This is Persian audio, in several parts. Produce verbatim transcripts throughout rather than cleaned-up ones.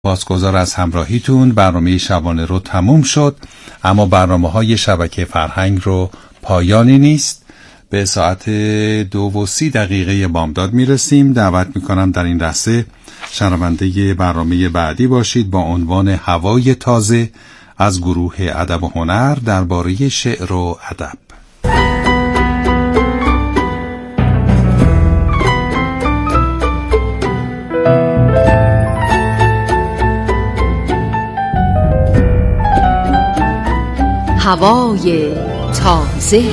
سپاسگزار از همراهیتون. برنامه شبانه رو تموم شد، اما برنامه های شبکه فرهنگ رو پایانی نیست. به ساعت دو و سی دقیقه بامداد میرسیم. دعوت میکنم در این لحظه شنونده برنامه بعدی باشید با عنوان هوای تازه از گروه ادب و هنر درباره شعر و ادب. هوای تازه.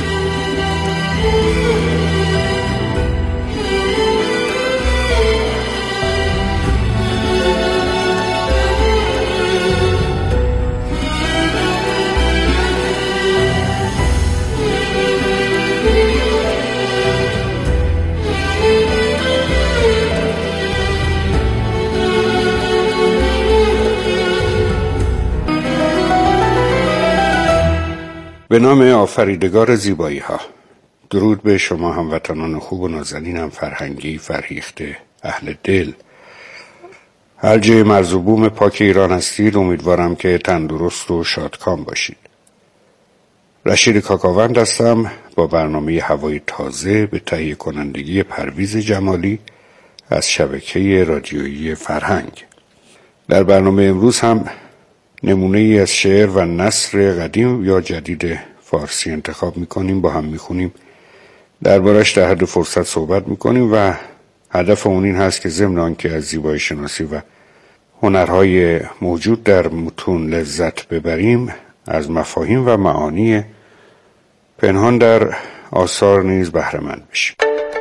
به نام آفریدگار زیبایی ها. درود به شما هموطنان خوب و نازنینم، فرهنگی، فرهیخته، اهل دل. هر جای مرز و بوم پاک ایران هستید امیدوارم که تندرست و شادکام باشید. رشید کاکاوند هستم با برنامه هوای تازه به تهیه کنندگی پرویز جمالی از شبکه رادیویی فرهنگ. در برنامه امروز هم نمونه ای از شعر و نثر قدیم یا جدید فارسی انتخاب میکنیم، با هم میخونیم، دربارش در حد فرصت صحبت میکنیم و هدف اون این هست که ضمن آنکه از زیبایی شناسی و هنرهای موجود در متون لذت ببریم، از مفاهیم و معانی پنهان در آثار نیز بهره مند بشیم.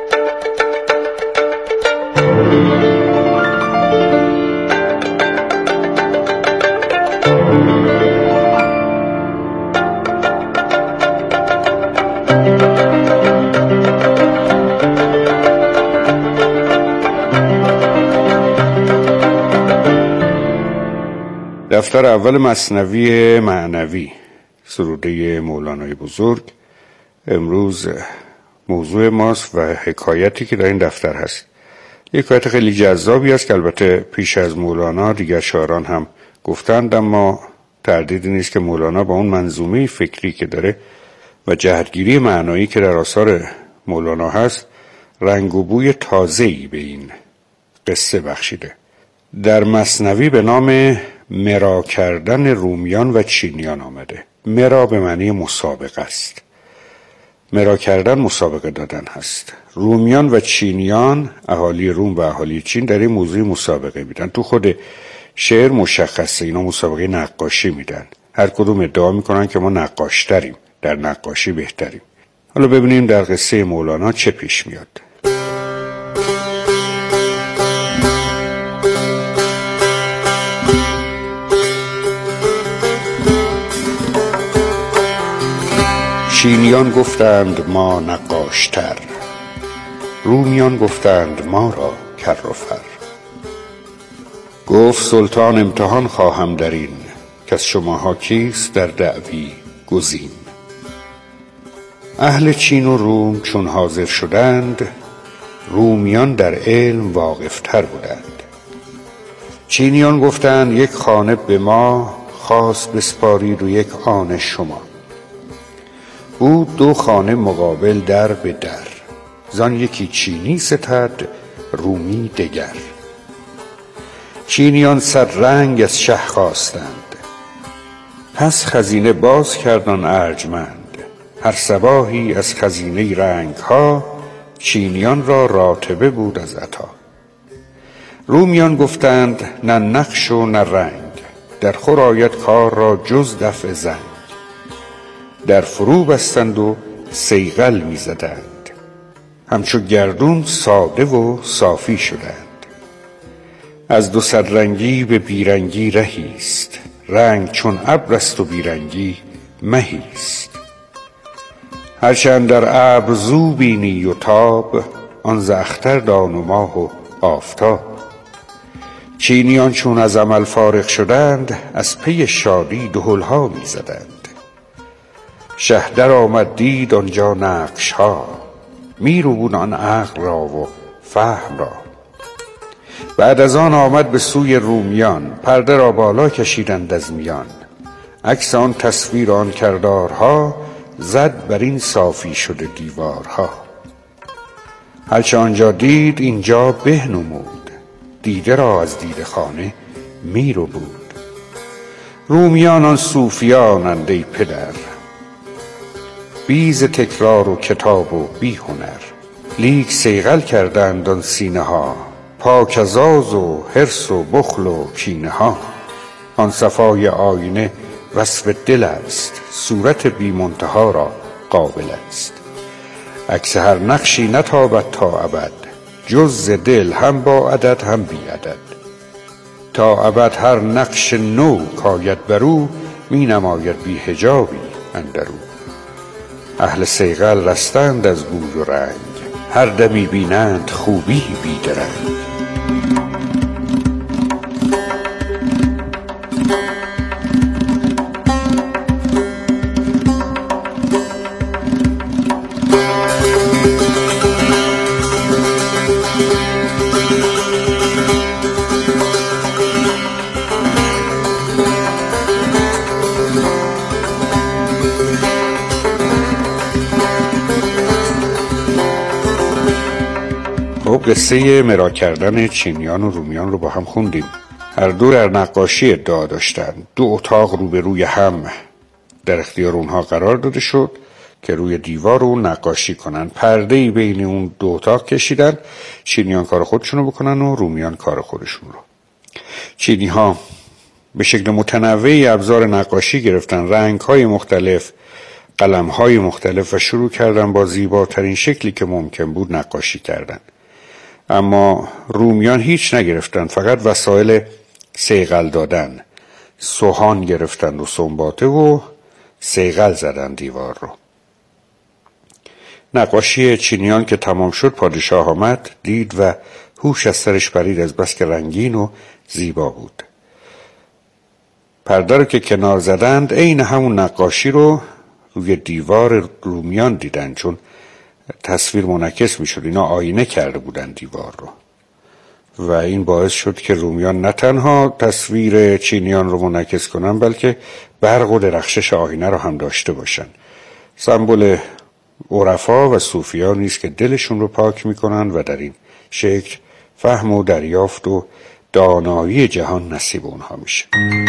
دفتر اول مثنوی معنوی، سروده مولانای بزرگ، امروز موضوع ماست و حکایتی که در این دفتر هست یک حکایت خیلی جذابی است که البته پیش از مولانا دیگر شاعران هم گفتند، اما تردیدی نیست که مولانا با اون منظومه فکری که داره و جهتگیری معنایی که در آثار مولانا هست رنگ و بوی تازه‌ای به این قصه بخشیده. در مثنوی به نام مرا کردن رومیان و چینیان آمده. مرا به معنی مسابقه است. مرا کردن مسابقه دادن هست. رومیان و چینیان، اهالی روم و اهالی چین، در این موضوع مسابقه میدن. تو خود شعر مشخصه اینا مسابقه نقاشی میدن. هر کدوم ادعا میکنن که ما نقاشتریم، در نقاشی بهتریم. حالا ببینیم در قصه مولانا چه پیش میاد. چینیان گفتند ما نقاشتر، رومیان گفتند ما را کر و فر. گفت سلطان امتحان خواهم در این، که از شماها کیست در دعوی گزین. اهل چین و روم چون حاضر شدند، رومیان در علم واقفتر بودند. چینیان گفتند یک خانه به ما، خواست بسپارید و یک آن شما. بود دو خانه مقابل در به در، زان یکی چینی ستد رومی دگر. چینیان صد رنگ از شه خواستند، پس خزینه باز کردن ارجمند. هر صباحی از خزینه رنگ ها، چینیان را راتبه بود از عطا. رومیان گفتند نه نقش و نه رنگ، در خور آید کار را جز دفع زنگ. در فرو بستند و صیقل می زدند، همچو گردون ساده و صافی شدند. از دو صد رنگی به بیرنگی رهیست، رنگ چون ابر است و بیرنگی مهیست. هرچند در ابر زو بینی و تاب، آن ز اختر دان و ماه و آفتاب. چینیان چون از عمل فارغ شدند، از پی شادی دهل‌ها می زدند. شه در آمد دید آنجا نقش ها، می روبود آن عقل را و فهم را. بعد از آن آمد به سوی رومیان، پرده را بالا کشیدند از میان. عکس آن تصویر آن کردارها، زد بر این صافی شده دیوارها. هرچه آنجا دید اینجا به نمود، دیده را از دیده خانه می رو بود. رومیان آن صوفیانند ای پدر، بیز تکرار و کتاب و بی هنر. لیک صیقل کردند آن سینه ها، پاک از آز و حرص و بخل و کینه ها. آن صفای آینه وصف دل است، صورت بی منتها را قابل است. عکس هر نقشی نتابد تا ابد، جز ز دل هم با عدد هم بی عدد. تا ابد هر نقش نو کاید برو، می نماید بی حجابی اندرو. اهل صیقل رستند از بوی و رنگ، هر دمی بینند خوبی بی درنگ. قصه مرا کردن چینیان و رومیان رو با هم خوندیم. هر دو در نقاشی ادعا داشتند. دو اتاق روبروی هم در اختیار اونها قرار داده شد که روی دیوار رو نقاشی کنن. پرده‌ای بین اون دو اتاق کشیدن، چینیان کار خودشونو بکنن و رومیان کار خودشون رو. چینی ها به شکل متنوعی ابزار نقاشی گرفتن، رنگ‌های مختلف، قلم‌های مختلف، و شروع کردن با زیباترین شکلی که ممکن بود نقاشی کردن. اما رومیان هیچ نگرفتن، فقط وسایل صیقل دادن. سوهان گرفتن و سنباته و صیقل زدن دیوار رو. نقاشی چینیان که تمام شد، پادشاه آمد، دید و هوش از سرش پرید، از بس که رنگین و زیبا بود. پرده رو که کنار زدند، عین همون نقاشی رو روی دیوار رومیان دیدن، چون تصویر منعکس می شد. اینا آینه کرده بودن دیوار رو و این باعث شد که رومیان نه تنها تصویر چینیان رو منعکس کنن، بلکه برق و درخشش آینه رو هم داشته باشن. سمبل عرفا و صوفیان نیست که دلشون رو پاک می کنن و در این شکل فهم و دریافت و دانایی جهان نصیب اونها میشه.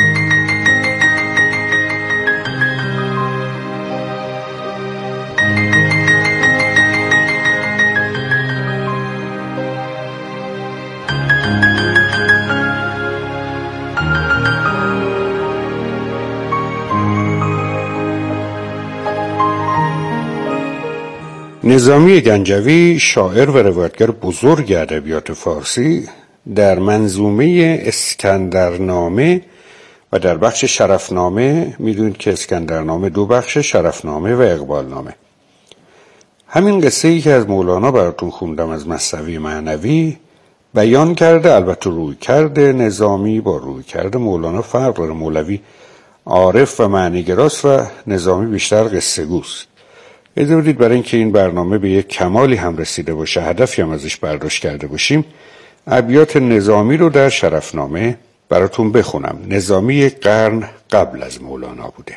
نظامی گنجوی، شاعر و روایتگر بزرگ ادبیات فارسی، در منظومه اسکندرنامه و در بخش شرفنامه، میدونید که اسکندرنامه دو بخش، شرفنامه و اقبالنامه، همین قصه ای که از مولانا براتون خوندم از مثنوی معنوی بیان کرده. البته روی کرده نظامی با روی کرده مولانا فرق داره. مولوی عارف و معنیگراست و نظامی بیشتر قصه گوست. اجازه بدید برای اینکه این برنامه به یک کمالی هم رسیده باشه، هدفی هم ازش برداشت کرده باشیم، ابیات نظامی رو در شرفنامه براتون بخونم. نظامی یک قرن قبل از مولانا بوده.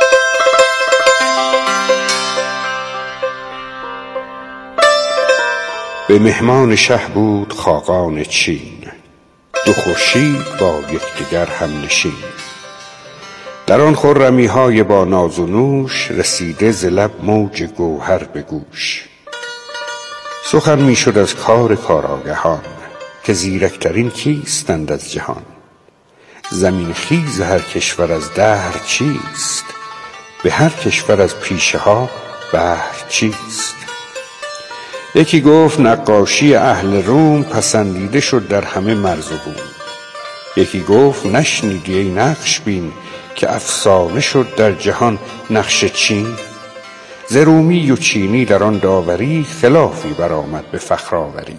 به مهمان شه بود خاقان چین، دو خورشید با یکدیگر هم نشین. در آن خرمی های با ناز و نوش، رسیده ز لب موج گوهر به گوش. سخن می شد از کار کارآگهان، که زیرکترین کیستند از جهان. زمین خیز هر کشور از دهر چیست، به هر کشور از پیشه ها بهر چیست. یکی گفت نقاشی اهل روم، پسندیده شد در همه مرز و بوم. یکی گفت نشنیدی ای نقش بین، که افسانه شد در جهان نقش چین. ز رومی و چینی در آن داوری، خلافی برآمد به فخر آوری.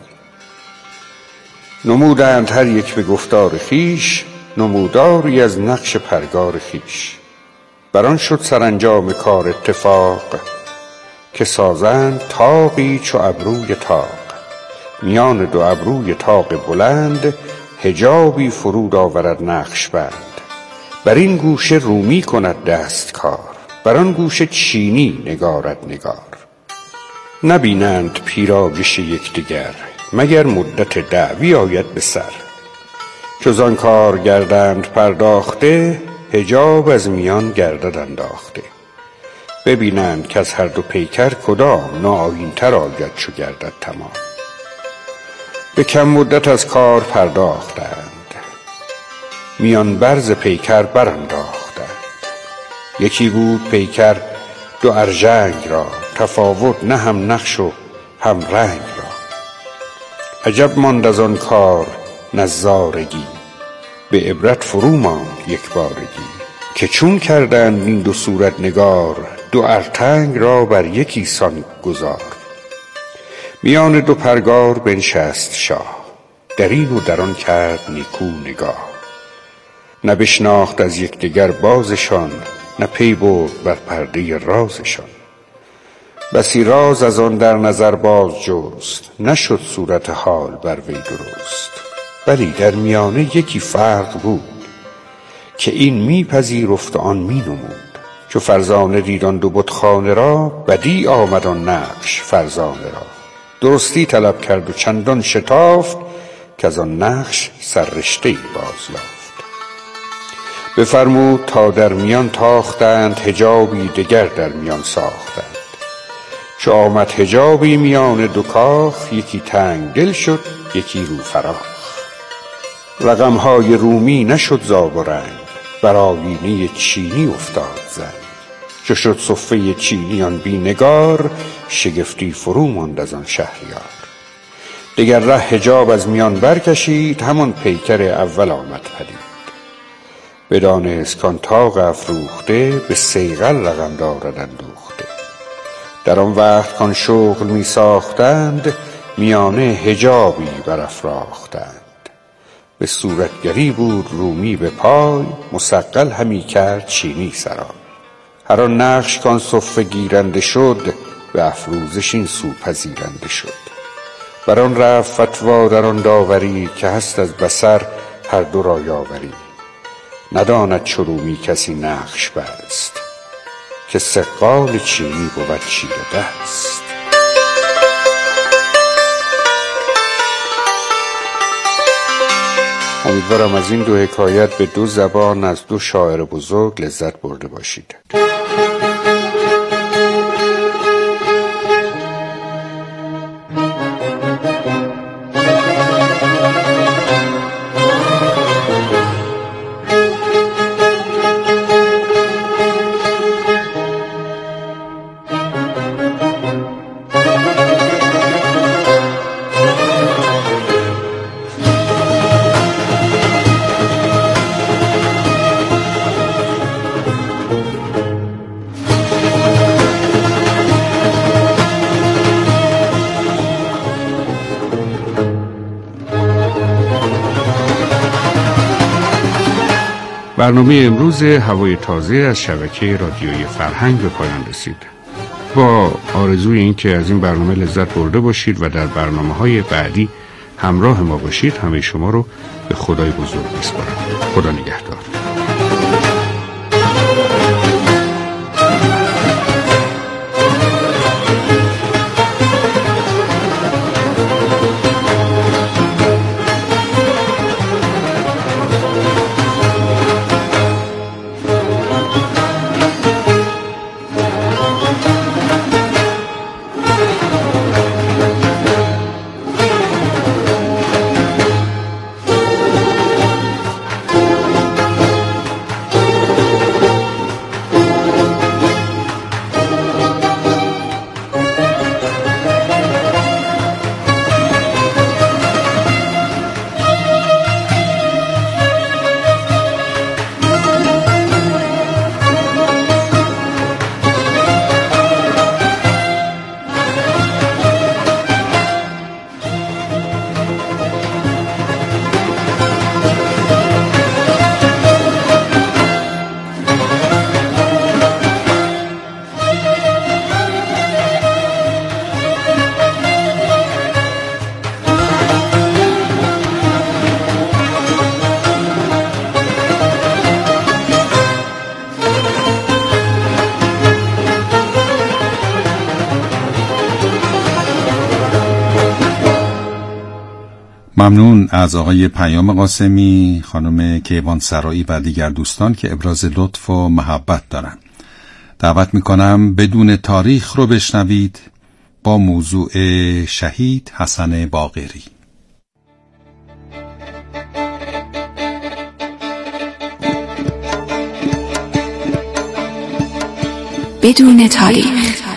نمودند هر یک به گفتار خویش، نموداری از نقش پرگار خویش. بران شد سرانجام کار اتفاق، که سازند طاقی چو ابروی طاق. میان دو ابروی طاق بلند، حجابی فرود آورد نقشبند. بر این گوشه رومی کند دست کار، بر آن گوشه چینی نگارد نگار. نبینند پیرایش یکدیگر، مگر مدت دعوی آید به سر. چو زان کار گردند پرداخته، حجاب از میان گردد انداخته. ببینند که از هر دو پیکر کدام، ناآیین تر آید چو گردد تمام. به کم مدت از کار پرداختند، میان برز پیکر برانداختند. یکی بود پیکر دو ارژنگ را، تفاوت نه هم نقش و هم رنگ را. عجب ماند از آن کار نظارگی، به عبرت فرو ماند یک بارگی. که چون کردند این دو صورت نگار، دو ارتنگ را بر یکی سان گذار. میان دو پرگار بنشست شاه، در این و در آن کرد نیکو نگاه. نه بشناخت از یکدیگر بازشان، نه پی برد بر پرده رازشان. بسی راز از آن در نظر باز جست، نشد صورت حال بر وی درست. ولی در میانه یکی فرق بود، که این می پذیرفت و آن می نمود. چو فرزانه دید آن دو بتخانه را، بدی آمد آن نقش فرزانه را. درستی طلب کرد و چندان شتافت، که از آن نقش سررشته‌ای بازیافت. بفرمود تا در میان تاختند، حجابی دگر در میان ساختند. چو آمد حجابی میان دو کاخ، یکی تنگ دل شد یکی رو فراخ. رقمهای رومی نشد زاب و رنگ، بر آیینه چینی افتاد زنگ. چو شد صفه چینیان بی نگار، شگفتی فرو ماند از آن شهریار. دگر ره حجاب از میان برکشید، همان پیکر اول آمد پدید. بدانست کان طاق افروخته، به صیقل رقم دارد اندوخته. در آن وقت کان شغل می ساختند، میانه حجابی برافراختند. به صورتگری بود رومی به پای، مصقل همی کرد چینی سرای. هر آن نقش کان صفه گیرنده شد، به افروزش این سو پذیرنده شد. بر آن رفت فتوا در آن داوری، که هست از بصر هر دو را یاوری. نداند چو رومی کسی نقش بست، که سقال چینی بود چیره دست. امیدوارم از این دو حکایت به دو زبان از دو شاعر بزرگ لذت برده باشید. برنامه امروز هوای تازه از شبکه رادیویی فرهنگ به پایان رسید. با آرزوی این که از این برنامه لذت برده باشید و در برنامه‌های بعدی همراه ما باشید، همه شما رو به خدای بزرگ می‌سپارم. خدا نگهدار. ممنون از آقای پیام قاسمی، خانم کیوان سرایی و دیگر دوستان که ابراز لطف و محبت دارند. دعوت میکنم بدون تاریخ رو بشنوید با موضوع شهید حسن باقری. بدون تاریخ.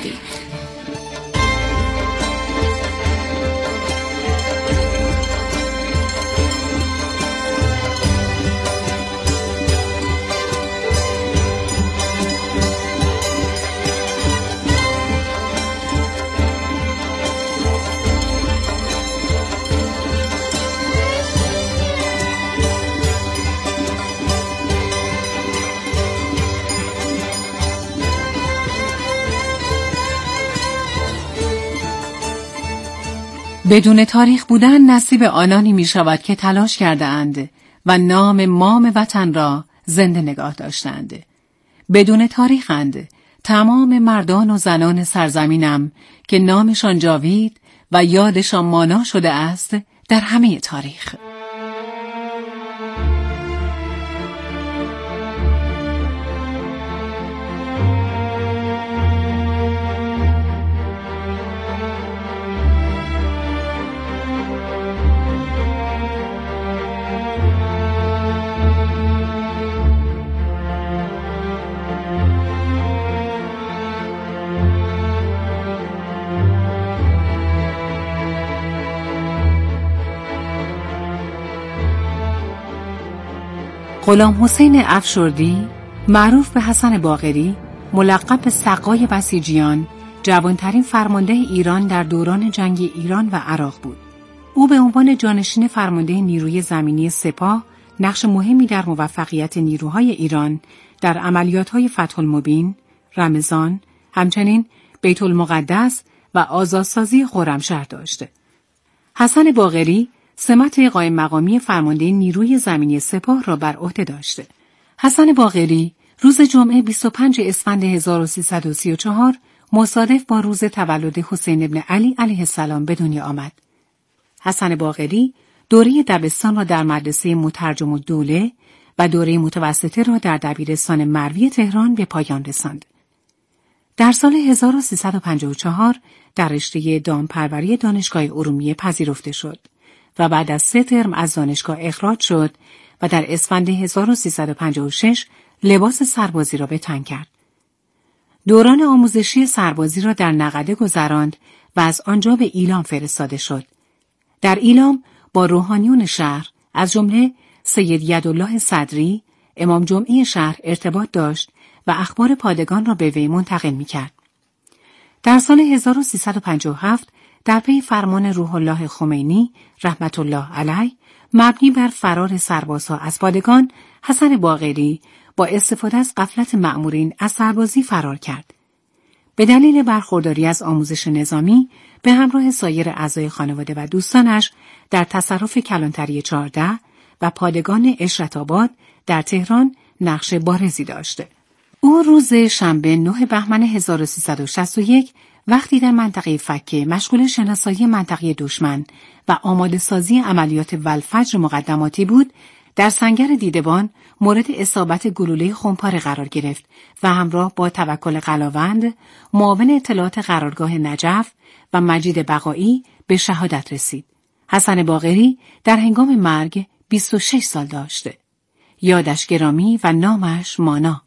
بدون تاریخ بودن نصیب آنانی می شود که تلاش کرده اند و نام مام وطن را زنده نگاه داشتند. بدون تاریخند تمام مردان و زنان سرزمینم که نامشان جاوید و یادشان مانا شده است در همه تاریخ. غلام حسین افشردی، معروف به حسن باقری، ملقب به سقای بسیجیان، جوانترین فرمانده ایران در دوران جنگ ایران و عراق بود. او به عنوان جانشین فرمانده نیروی زمینی سپاه نقش مهمی در موفقیت نیروهای ایران در عملیات‌های فتح المبین، رمضان، همچنین بیت المقدس و آزادسازی خرمشهر داشت. حسن باقری سمت قائم مقامی فرمانده نیروی زمینی سپاه را بر عهده داشت. حسن باقری روز جمعه بیست و پنجم اسفند هزار و سیصد و سی و چهار مصادف با روز تولد حسین ابن علی علیه السلام به دنیا آمد. حسن باقری دوره دبستان را در مدرسه مترجم الدوله و دوره متوسطه را در دبیرستان مروی تهران به پایان رساند. در سال هزار و سیصد و پنجاه و چهار در رشته دامپروری دانشگاه ارومیه پذیرفته شد و بعد از سه ترم از دانشگاه اخراج شد و در اسفند هزار و سیصد و پنجاه و شش لباس سربازی را به تن کرد. دوران آموزشی سربازی را در نقده گذراند و از آنجا به ایلام فرستاده شد. در ایلام با روحانیون شهر از جمله سید یدالله صدری، امام جمعه شهر ارتباط داشت و اخبار پادگان را به وی منتقل می‌کرد. در سال هزار و سیصد و پنجاه و هفت در پی فرمان روح الله خمینی رحمت الله علیه مبنی بر فرار سربازها از پادگان، حسن باقری با استفاده از غفلت مأمورین از سربازی فرار کرد. به دلیل برخورداری از آموزش نظامی به همراه سایر اعضای خانواده و دوستانش در تصرف کلانتری چهارده و پادگان اشرت‌آباد در تهران نقش بارزی داشته. او روز شنبه نه بهمن هزار و سیصد و شصت و یک وقتی در منطقه فکه مشغول شناسایی منطقه دشمن و آماده سازی عملیات والفجر مقدماتی بود، در سنگر دیدبان مورد اصابت گلوله خمپاره قرار گرفت و همراه با توکل قلاوند، معاون اطلاعات قرارگاه نجف و مجید بقایی به شهادت رسید. حسن باقری در هنگام مرگ بیست و شش سال داشته. یادش گرامی و نامش مانا.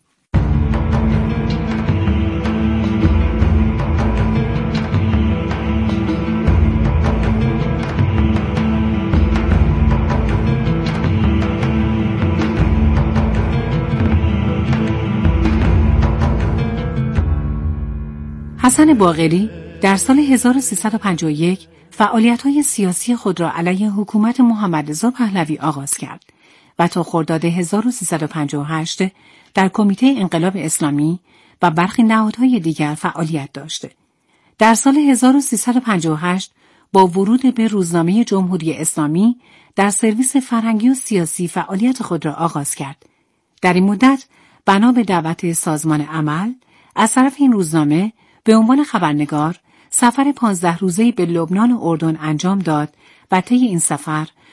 حسن باقری در سال هزار و سیصد و پنجاه و یک فعالیت‌های سیاسی خود را علیه حکومت محمد رضا پهلوی آغاز کرد و تا خرداد هزار و سیصد و پنجاه و هشت در کمیته انقلاب اسلامی و برخی نهادهای دیگر فعالیت داشت. در سال هزار و سیصد و پنجاه و هشت با ورود به روزنامه جمهوری اسلامی در سرویس فرهنگی و سیاسی فعالیت خود را آغاز کرد. در این مدت بنا به دعوت سازمان عمل از طرف این روزنامه به عنوان خبرنگار سفر پانزده روزه‌ای به لبنان و اردن انجام داد و طی این سفر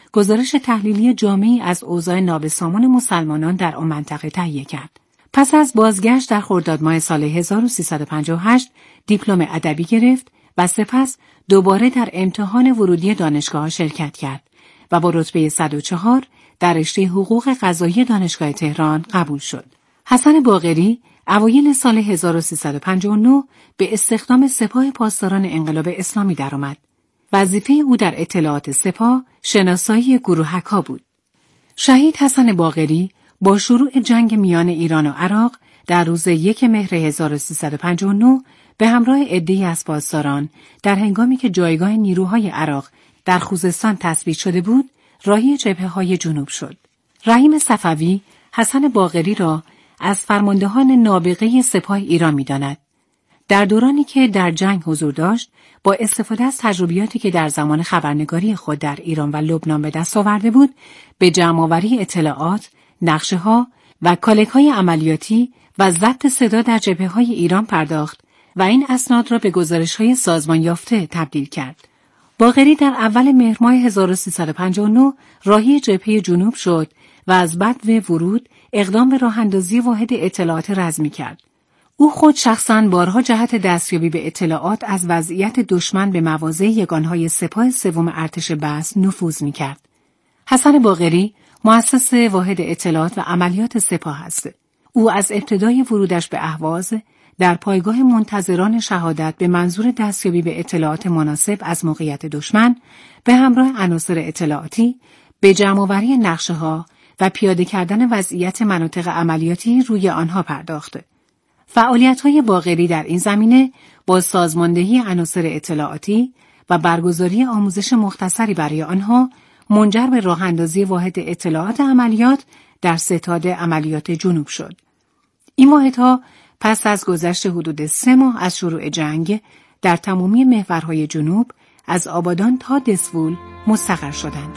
گزارش تحلیلی جامعی از اوضاع نابسامان مسلمانان در آن منطقه تهیه کرد. پس از بازگشت در خرداد ماه سال هزار و سیصد و پنجاه و هشت دیپلم ادبی گرفت و سپس دوباره در امتحان ورودی دانشگاه شرکت کرد و با رتبه صد و چهار در رشته حقوق قضایی دانشگاه تهران قبول شد. حسن باقری اوایل سال هزار و سیصد و پنجاه و نه به استخدام سپاه پاسداران انقلاب اسلامی درآمد. وظیفه او در اطلاعات سپاه شناسایی گروهک‌ها بود. شهید حسن باقری با شروع جنگ میان ایران و عراق در روز یک مهر هزار و سیصد و پنجاه و نه به همراه عده‌ای از پاسداران در هنگامی که جایگاه نیروهای عراق در خوزستان تثبیت شده بود، راهی جبهه‌های جنوب شد. رحیم صفوی حسن باقری را از فرماندهان نابغه سپاه ایران می‌داند. در دورانی که در جنگ حضور داشت، با استفاده از تجربیاتی که در زمان خبرنگاری خود در ایران و لبنان به دست آورده بود، به جمع‌آوری اطلاعات، نقشه‌ها و کالک‌های عملیاتی و ضبط صدا در جبهه‌های ایران پرداخت و این اسناد را به گزارش‌های سازمان یافته تبدیل کرد. باقری در اول مهر ماه هزار و سیصد و پنجاه و نه راهی جبهه جنوب شد و از بدو ورود اقدام به راه‌اندازی واحد اطلاعات رزمی کرد. او خود شخصاً بارها جهت دستیابی به اطلاعات از وضعیت دشمن به مواضع یگانهای سپاه سوم ارتش بست نفوذ می‌کرد. حسن باقری مؤسس واحد اطلاعات و عملیات سپاه است. او از ابتدای ورودش به اهواز در پایگاه منتظران شهادت به منظور دستیابی به اطلاعات مناسب از موقعیت دشمن به همراه عناصر اطلاعاتی به جمع‌آوری نقشه‌ها و پیاده کردن وضعیت مناطق عملیاتی روی آنها پرداخت. فعالیت‌های باقری در این زمینه با سازماندهی عناصر اطلاعاتی و برگزاری آموزش مختصری برای آنها منجر به راه‌اندازی واحد اطلاعات عملیات در ستاد عملیات جنوب شد. این واحدها پس از گذشت حدود سه ماه از شروع جنگ در تمامی محورهای جنوب از آبادان تا دسفول مستقر شدند.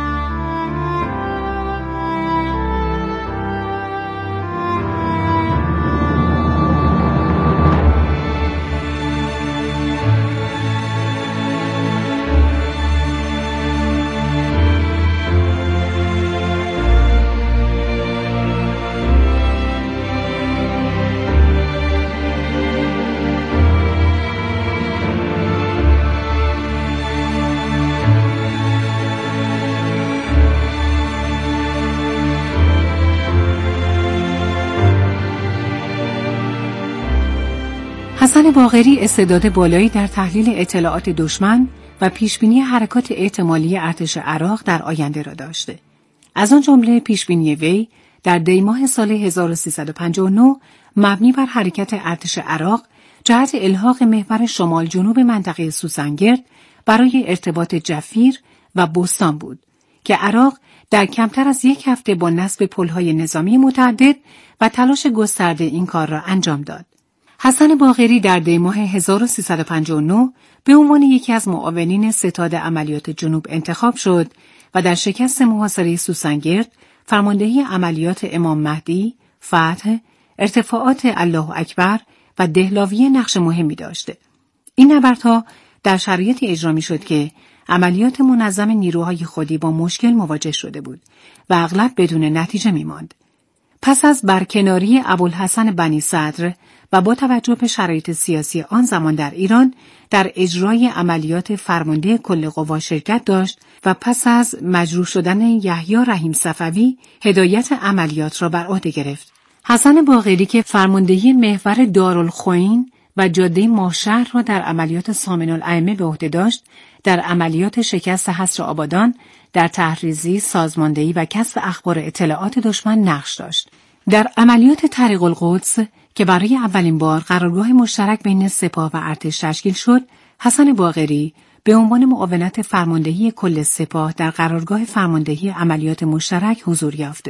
حسن باقری استعداد بالایی در تحلیل اطلاعات دشمن و پیشبینی حرکات احتمالی ارتش عراق در آینده را داشته. از آن جمله پیشبینی وی در دی ماه سال هزار و سیصد و پنجاه و نه مبنی بر حرکت ارتش عراق جهت الحاق محور شمال جنوب منطقه سوسنگرد برای ارتباط جفیر و بستان بود که عراق در کمتر از یک هفته با نصب پل‌های نظامی متعدد و تلاش گسترده این کار را انجام داد. حسن باقری در دی ماه هزار و سیصد و پنجاه و نه به عنوان یکی از معاونین ستاد عملیات جنوب انتخاب شد و در شکست محاصره سوسنگرد فرماندهی عملیات امام مهدی، فتح، ارتفاعات الله اکبر و دهلاویه نقش مهمی داشته. این نبردها در شرایطی اجرا می شد که عملیات منظم نیروهای خودی با مشکل مواجه شده بود و اغلب بدون نتیجه می ماند. پس از برکناری ابوالحسن بنی صدر و با توجه به شرایط سیاسی آن زمان در ایران در اجرای عملیات فرمانده کل قوا شرکت داشت و پس از مجروح شدن یحیی رحیم صفوی هدایت عملیات را بر عهده گرفت. حسن باقری که فرماندهی محور دارالخوین و جاده ماهشهر را در عملیات سامن الائمه به عهده داشت، در عملیات شکست حصر آبادان در تحریزی، سازماندهی و کسب اخبار اطلاعات دشمن نقش داشت. در عملیات طریق القدس که برای اولین بار قرارگاه مشترک بین سپاه و ارتش تشکیل شد، حسن باقری به عنوان معاونت فرماندهی کل سپاه در قرارگاه فرماندهی عملیات مشترک حضور یافت.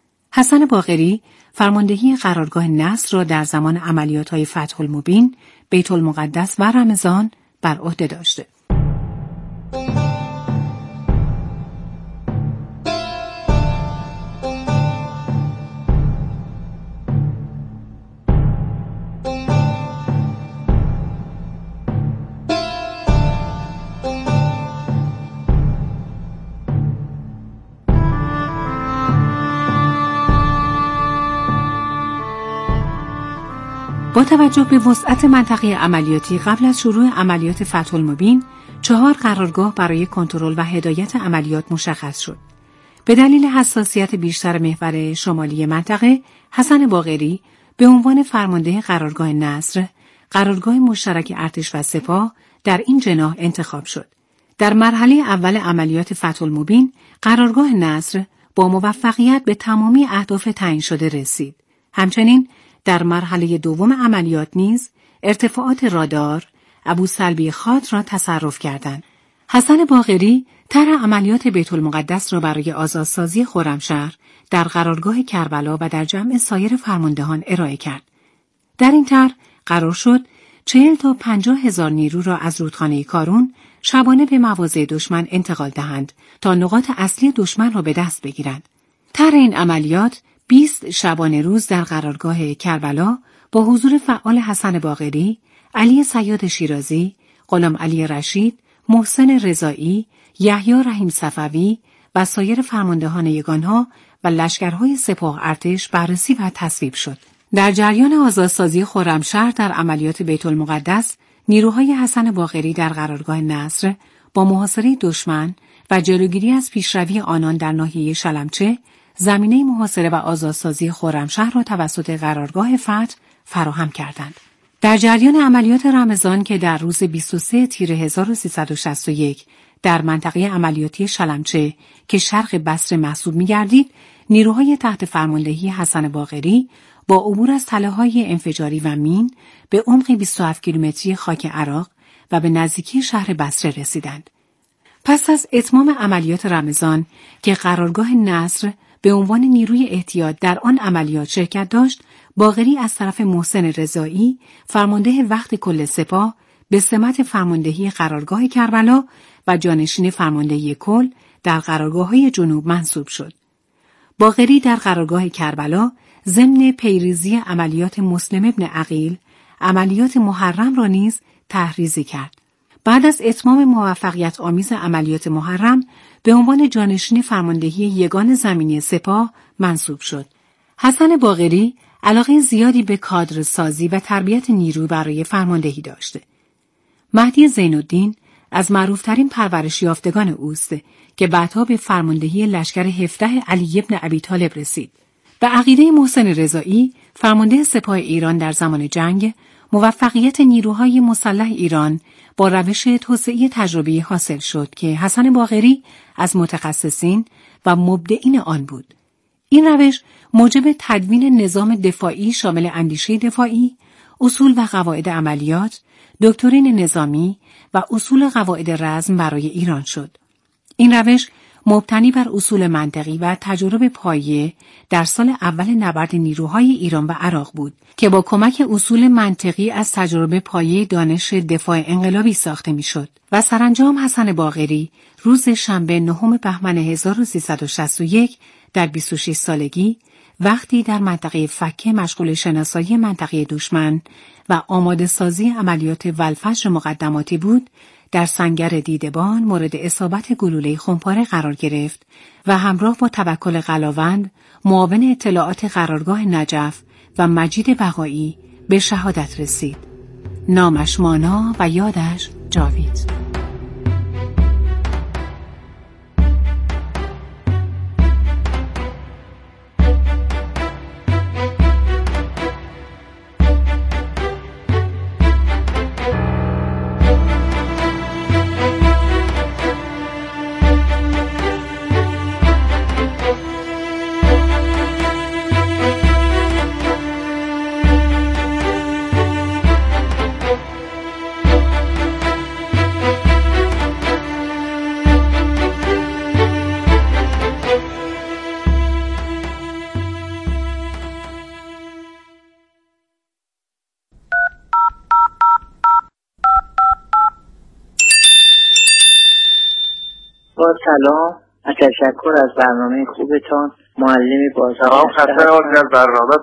حسن باقری فرماندهی قرارگاه نصر را در زمان عملیات‌های فتح المبین، بیت المقدس و رمضان بر عهده داشته. با توجه به وسعت منطقه عملیاتی قبل از شروع عملیات فتح المبین، چهار قرارگاه برای کنترل و هدایت عملیات مشخص شد. به دلیل حساسیت بیشتر محور شمالی منطقه، حسن باقری به عنوان فرمانده قرارگاه نصر، قرارگاه مشترک ارتش و سپاه در این جناح انتخاب شد. در مرحله اول عملیات فتح المبین، قرارگاه نصر با موفقیت به تمامی اهداف تعیین شده رسید. همچنین در مرحله دوم عملیات نیز ارتفاعات رادار ابوسلبی خاط را تصرف کردند. حسن باقری طرح عملیات بیت المقدس را برای آزادسازی خرمشهر در قرارگاه کربلا و در جمع سایر فرماندهان ارائه کرد. در این طرح قرار شد چهل تا پنجاه هزار نیرو را از رودخانه کارون شبانه به مواضع دشمن انتقال دهند تا نقاط اصلی دشمن را به دست بگیرند. طرح این عملیات بیست شبانه روز در قرارگاه کربلا با حضور فعال حسن باقری، علی صیاد شیرازی، غلام علی رشید، محسن رضایی، یحیی رحیم صفوی و سایر فرماندهان یگانها و لشکرهای سپاه ارتش بررسی و تصویب شد. در جریان آزادسازی خرمشهر در عملیات بیت المقدس، نیروهای حسن باقری در قرارگاه نصر با محاصره دشمن و جلوگیری از پیشروی آنان در ناحیه شلمچه، زمینه محاصره و آزادسازی خرمشهر را توسط قرارگاه فتح فراهم کردند. در جریان عملیات رمضان که در روز بیست و سوم تیر هزار و سیصد و شصت و یک در منطقه عملیاتی شلمچه که شرق بصره محسوب می‌گردید، نیروهای تحت فرماندهی حسن باقری با عبور از تله‌های انفجاری و مین به عمق بیست و هفت کیلومتری خاک عراق و به نزدیکی شهر بصره رسیدند. پس از اتمام عملیات رمضان که قرارگاه نصر به عنوان نیروی احتیاط در آن عملیات شرکت داشت، باقری از طرف محسن رضایی، فرمانده وقت کل سپاه، به سمت فرماندهی قرارگاه کربلا و جانشین فرماندهی کل در قرارگاه‌های جنوب منصوب شد. باقری در قرارگاه کربلا ضمن پیریزی عملیات مسلم ابن عقیل، عملیات محرم را نیز تحریزی کرد. بعد از اتمام موفقیت آمیز عملیات محرم، به عنوان جانشین فرماندهی یگان زمینی سپاه منصوب شد. حسن باقری علاقه زیادی به کادر سازی و تربیت نیرو برای فرماندهی داشته. مهدی زین‌الدین از معروفترین پرورش یافتگان اوست که بعدها به فرماندهی لشکر هفده علی ابن ابی طالب رسید. به عقیده محسن رضایی، فرمانده سپاه ایران در زمان جنگ، موفقیت نیروهای مسلح ایران با روش توسعه تجربی حاصل شد که حسن باقری از متخصصین و مبدعین آن بود. این روش موجب تدوین نظام دفاعی شامل اندیشه دفاعی، اصول و قواعد عملیات، دکترین نظامی و اصول قواعد رزم برای ایران شد. این روش مبتنی بر اصول منطقی و تجربه پایه در سال اول نبرد نیروهای ایران و عراق بود که با کمک اصول منطقی از تجربه پایه دانش دفاع انقلابی ساخته میشد و سرانجام حسن باقری روز شنبه نهم بهمن هزار و سیصد و شصت و یک در بیست و شش سالگی وقتی در منطقه فکه مشغول شناسایی منطقه دشمن و آماده سازی عملیات والفجر مقدماتی بود، در سنگر دیدبان مورد اصابت گلوله خمپاره قرار گرفت و همراه با توکل قلاوند، معاون اطلاعات قرارگاه نجف و مجید بقایی به شهادت رسید. نامش مانا و یادش جاوید. با سلام و تشکر از برنامه خوبتان. معلمی بازار. سلام، خسته نباشید از برنامه.